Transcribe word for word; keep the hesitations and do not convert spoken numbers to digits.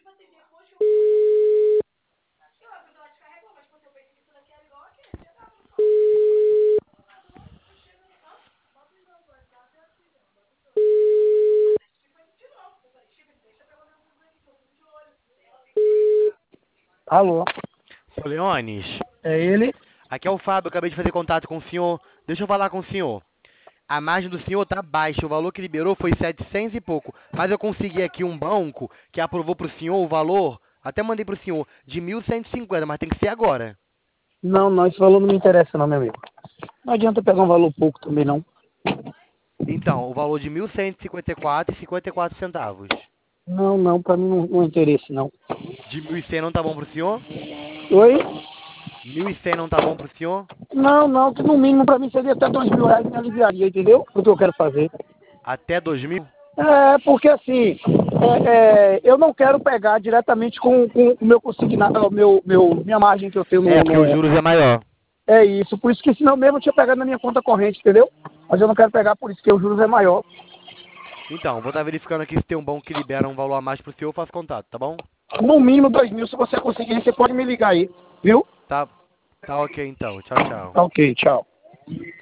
Alô, Seu Leones, é ele? aqui é o Fábio, acabei de fazer contato com o senhor. Deixa eu falar com o senhor. A margem do senhor tá baixa, o valor que liberou foi setecentos e pouco, mas eu consegui aqui um banco que aprovou pro senhor o valor, até mandei pro senhor, de mil cento e cinquenta, mas tem que ser agora. Não, não, esse valor não me interessa não, meu amigo. Não adianta pegar um valor pouco também não. Então, o valor de mil cento e cinquenta e quatro e cinquenta e quatro centavos. Não, não, pra mim não, não é interesse não. De mil e cem não tá bom pro senhor? Oi? Mil e cem não tá bom pro senhor? Não, não, que no mínimo pra mim seria até dois mil reais me aliviaria, entendeu? O que eu quero fazer. Até dois mil? É, porque assim, é, é, eu não quero pegar diretamente com, com o meu consignado, o meu, meu, minha margem que eu tenho É, no, porque os no. juros é maior. É isso, por isso que senão mesmo eu tinha pegado na minha conta corrente, entendeu? Mas eu não quero pegar por isso que os juros é maior. Então, vou estar verificando aqui se tem um banco que libera um valor a mais pro senhor, eu faço contato, tá bom? No mínimo dois mil, se você conseguir, você pode me ligar aí, viu? Tá, tá ok então. Tchau, tchau. Tá ok, tchau.